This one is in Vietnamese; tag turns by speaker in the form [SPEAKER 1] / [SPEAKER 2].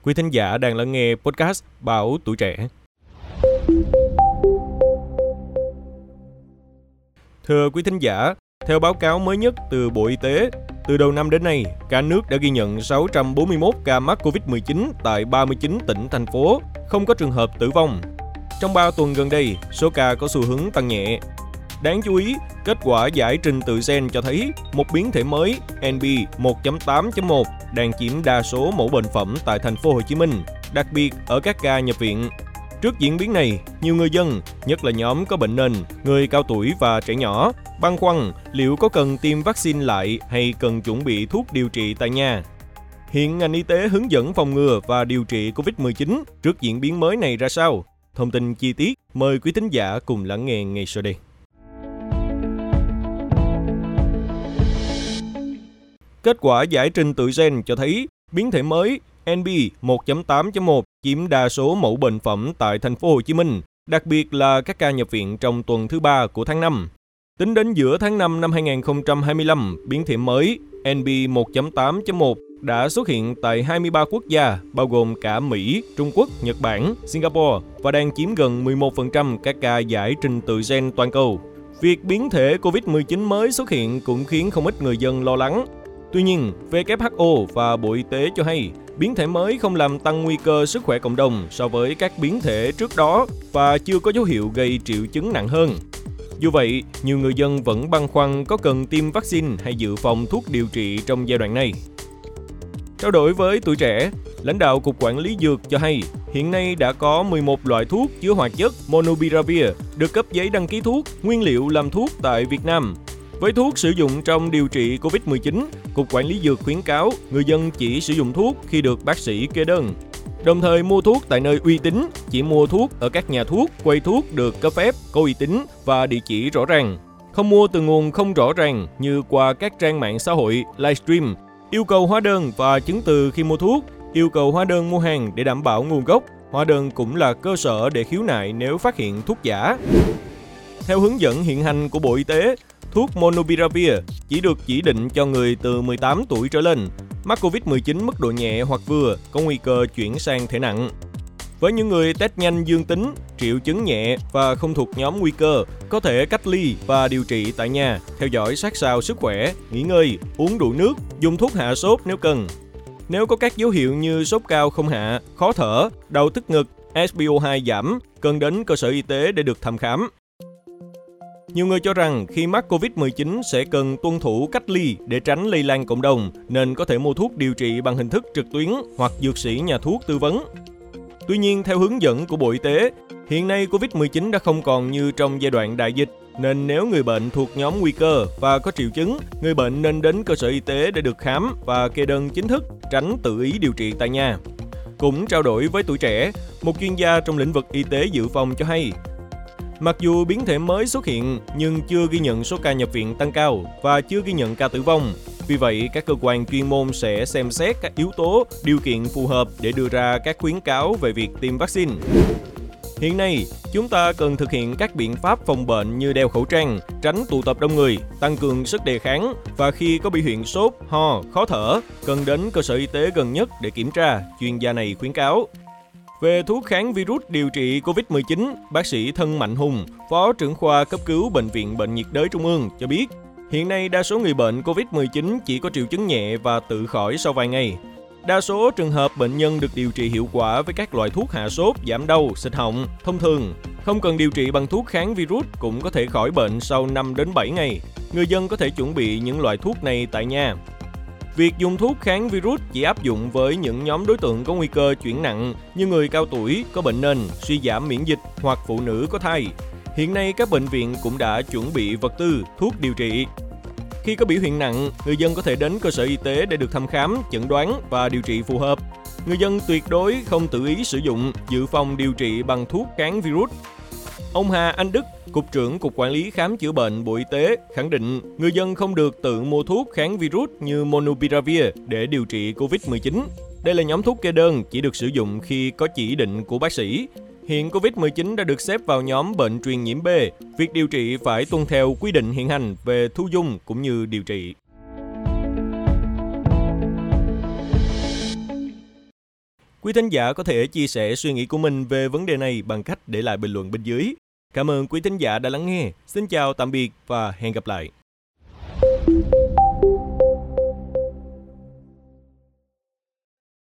[SPEAKER 1] Quý thính giả đang lắng nghe podcast Báo Tuổi Trẻ. Thưa quý thính giả, theo báo cáo mới nhất từ Bộ Y tế, từ đầu năm đến nay, cả nước đã ghi nhận 641 ca mắc COVID-19 tại 39 tỉnh, thành phố, không có trường hợp tử vong. Trong 3 tuần gần đây, số ca có xu hướng tăng nhẹ. Đáng chú ý, kết quả giải trình tự gen cho thấy một biến thể mới NB1.8.1 đang chiếm đa số mẫu bệnh phẩm tại thành phố Hồ Chí Minh, đặc biệt ở các ca nhập viện. Trước diễn biến này, nhiều người dân, nhất là nhóm có bệnh nền, người cao tuổi và trẻ nhỏ, băn khoăn liệu có cần tiêm vaccine lại hay cần chuẩn bị thuốc điều trị tại nhà. Hiện ngành y tế hướng dẫn phòng ngừa và điều trị COVID-19 trước diễn biến mới này ra sao? Thông tin chi tiết, mời quý thính giả cùng lắng nghe ngay sau đây. Kết quả giải trình tự gen cho thấy biến thể mới NB1.8.1 chiếm đa số mẫu bệnh phẩm tại thành phố Hồ Chí Minh, đặc biệt là các ca nhập viện trong tuần thứ 3 của tháng 5. Tính đến giữa tháng 5 năm 2025, biến thể mới NB1.8.1 đã xuất hiện tại 23 quốc gia, bao gồm cả Mỹ, Trung Quốc, Nhật Bản, Singapore và đang chiếm gần 11% các ca giải trình tự gen toàn cầu. Việc biến thể COVID-19 mới xuất hiện cũng khiến không ít người dân lo lắng. Tuy nhiên, WHO và Bộ Y tế cho hay biến thể mới không làm tăng nguy cơ sức khỏe cộng đồng so với các biến thể trước đó và chưa có dấu hiệu gây triệu chứng nặng hơn. Dù vậy, nhiều người dân vẫn băn khoăn có cần tiêm vaccine hay dự phòng thuốc điều trị trong giai đoạn này. Trao đổi với Tuổi Trẻ, lãnh đạo Cục Quản lý Dược cho hay hiện nay đã có 11 loại thuốc chứa hoạt chất Monopiravir được cấp giấy đăng ký thuốc, nguyên liệu làm thuốc tại Việt Nam. Với thuốc sử dụng trong điều trị COVID-19, Cục Quản lý Dược khuyến cáo người dân chỉ sử dụng thuốc khi được bác sĩ kê đơn. Đồng thời mua thuốc tại nơi uy tín, chỉ mua thuốc ở các nhà thuốc, quầy thuốc được cấp phép, có uy tín và địa chỉ rõ ràng. Không mua từ nguồn không rõ ràng như qua các trang mạng xã hội, livestream. Yêu cầu hóa đơn và chứng từ khi mua thuốc, yêu cầu hóa đơn mua hàng để đảm bảo nguồn gốc. Hóa đơn cũng là cơ sở để khiếu nại nếu phát hiện thuốc giả. Theo hướng dẫn hiện hành của Bộ Y tế, thuốc Monopiravir chỉ được chỉ định cho người từ 18 tuổi trở lên, mắc COVID-19 mức độ nhẹ hoặc vừa, có nguy cơ chuyển sang thể nặng. Với những người test nhanh dương tính, triệu chứng nhẹ và không thuộc nhóm nguy cơ, có thể cách ly và điều trị tại nhà, theo dõi sát sao sức khỏe, nghỉ ngơi, uống đủ nước, dùng thuốc hạ sốt nếu cần. Nếu có các dấu hiệu như sốt cao không hạ, khó thở, đau tức ngực, SpO2 giảm, cần đến cơ sở y tế để được thăm khám. Nhiều người cho rằng khi mắc COVID-19 sẽ cần tuân thủ cách ly để tránh lây lan cộng đồng, nên có thể mua thuốc điều trị bằng hình thức trực tuyến hoặc dược sĩ nhà thuốc tư vấn. Tuy nhiên, theo hướng dẫn của Bộ Y tế, hiện nay COVID-19 đã không còn như trong giai đoạn đại dịch, nên nếu người bệnh thuộc nhóm nguy cơ và có triệu chứng, người bệnh nên đến cơ sở y tế để được khám và kê đơn chính thức, tránh tự ý điều trị tại nhà. Cũng trao đổi với Tuổi Trẻ, một chuyên gia trong lĩnh vực y tế dự phòng cho hay, mặc dù biến thể mới xuất hiện nhưng chưa ghi nhận số ca nhập viện tăng cao và chưa ghi nhận ca tử vong. Vì vậy, các cơ quan chuyên môn sẽ xem xét các yếu tố, điều kiện phù hợp để đưa ra các khuyến cáo về việc tiêm vaccine. Hiện nay, chúng ta cần thực hiện các biện pháp phòng bệnh như đeo khẩu trang, tránh tụ tập đông người, tăng cường sức đề kháng và khi có biểu hiện sốt, ho, khó thở, cần đến cơ sở y tế gần nhất để kiểm tra, chuyên gia này khuyến cáo. Về thuốc kháng virus điều trị COVID-19, bác sĩ Thân Mạnh Hùng, Phó trưởng khoa cấp cứu Bệnh viện Bệnh nhiệt đới Trung ương cho biết, hiện nay đa số người bệnh COVID-19 chỉ có triệu chứng nhẹ và tự khỏi sau vài ngày. Đa số trường hợp bệnh nhân được điều trị hiệu quả với các loại thuốc hạ sốt, giảm đau, xịt họng, thông thường. Không cần điều trị bằng thuốc kháng virus cũng có thể khỏi bệnh sau 5 đến 7 ngày. Người dân có thể chuẩn bị những loại thuốc này tại nhà. Việc dùng thuốc kháng virus chỉ áp dụng với những nhóm đối tượng có nguy cơ chuyển nặng như người cao tuổi, có bệnh nền, suy giảm miễn dịch hoặc phụ nữ có thai. Hiện nay các bệnh viện cũng đã chuẩn bị vật tư, thuốc điều trị. Khi có biểu hiện nặng, người dân có thể đến cơ sở y tế để được thăm khám, chẩn đoán và điều trị phù hợp. Người dân tuyệt đối không tự ý sử dụng, dự phòng điều trị bằng thuốc kháng virus. Ông Hà Anh Đức, Cục trưởng Cục Quản lý Khám chữa bệnh Bộ Y tế khẳng định người dân không được tự mua thuốc kháng virus như Monopiravir để điều trị COVID-19. Đây là nhóm thuốc kê đơn chỉ được sử dụng khi có chỉ định của bác sĩ. Hiện COVID-19 đã được xếp vào nhóm bệnh truyền nhiễm B. Việc điều trị phải tuân theo quy định hiện hành về thu dung cũng như điều trị. Quý thính giả có thể chia sẻ suy nghĩ của mình về vấn đề này bằng cách để lại bình luận bên dưới. Cảm ơn quý thính giả đã lắng nghe. Xin chào tạm biệt và hẹn gặp lại.